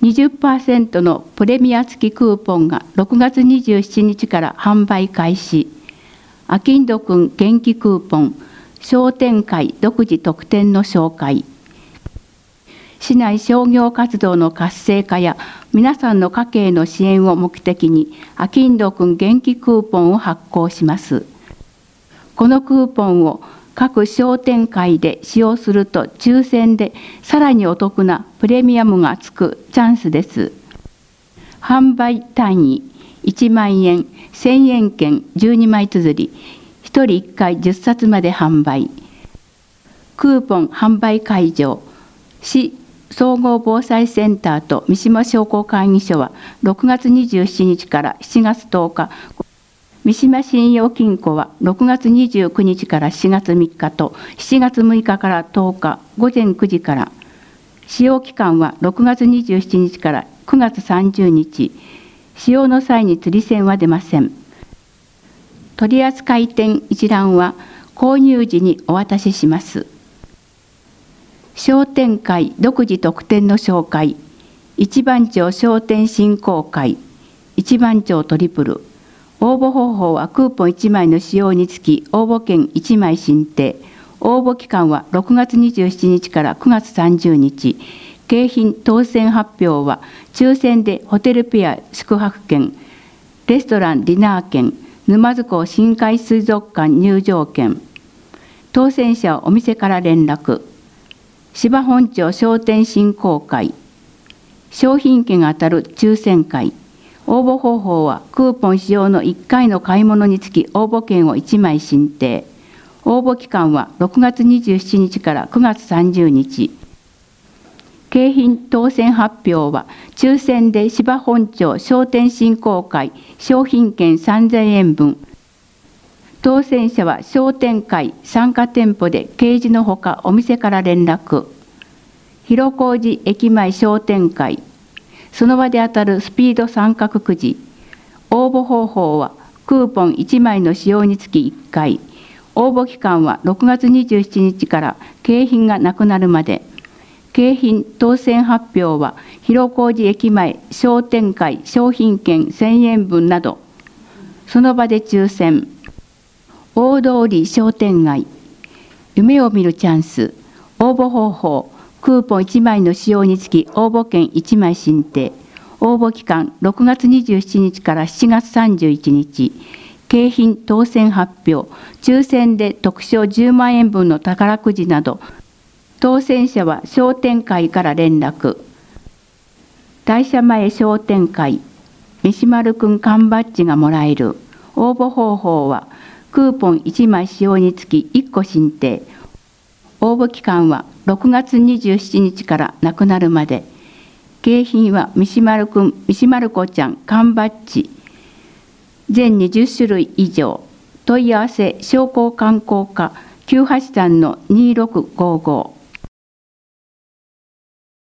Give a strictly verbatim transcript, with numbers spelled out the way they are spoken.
にじゅっパーセント のプレミア付きクーポンがろくがつにじゅうしちにちから販売開始。あきんどくん元気クーポン、商店会独自特典の紹介。市内商業活動の活性化や皆さんの家計の支援を目的に、あきんどくん元気クーポンを発行します。このクーポンを各商店会で使用すると抽選でさらにお得なプレミアムがつくチャンスです。販売単位いちまんえん、せんえん券じゅうにまい綴り、ひとりいっかいじゅっさつまで販売。クーポン販売会場、市総合防災センターと三島商工会議所はろくがつにじゅうしちにちからしちがつとおか、三島信用金庫はろくがつにじゅうくにちからしがつみっかとしちがつむいかからとおかごぜんくじから、使用期間はろくがつにじゅうしちにちからくがつさんじゅうにち、使用の際に釣り銭は出ません。取扱店一覧は購入時にお渡しします。商店会独自特典の紹介、一番町商店振興会、一番町トリプル。応募方法はクーポンいちまいの使用につき応募券いちまい申請。応募期間はろくがつにじゅうしちにちからくがつさんじゅうにち。景品当選発表は抽選でホテルペア宿泊券、レストランディナー券、沼津港深海水族館入場券。当選者はお店から連絡。芝本町商店振興会。商品券が当たる抽選会。応募方法はクーポン使用のいっかいの買い物につき応募券をいちまい申請。応募期間はろくがつにじゅうしちにちからくがつさんじゅうにち。景品当選発表は抽選で芝本町商店振興会商品券さんぜんえんぶん。当選者は商店会参加店舗で掲示のほかお店から連絡。広小路駅前商店会。その場で当たるスピード三角くじ。応募方法はクーポンいちまいの使用につきいっかい。応募期間はろくがつにじゅうしちにちから景品がなくなるまで。景品当選発表は広小路駅前商店会商品券せんえんぶんなど。その場で抽選。大通商店街。夢を見るチャンス。応募方法。クーポンいちまいの使用につき応募券いちまい申請。応募期間ろくがつにじゅうしちにちからしちがつさんじゅういちにち。景品当選発表。抽選で特賞じゅうまんえんぶんの宝くじなど。当選者は商店会から連絡。大社前商店会。飯丸くん缶バッジがもらえる。応募方法はクーポンいちまい使用につきいっこ申請。応募期間はろくがつにじゅうしちにちからなくなるまで。景品は三丸くん、三丸子ちゃん缶バッジ。全にじゅっしゅるい以上。問い合わせ商工観光課きゅうはちさんのにろくごご。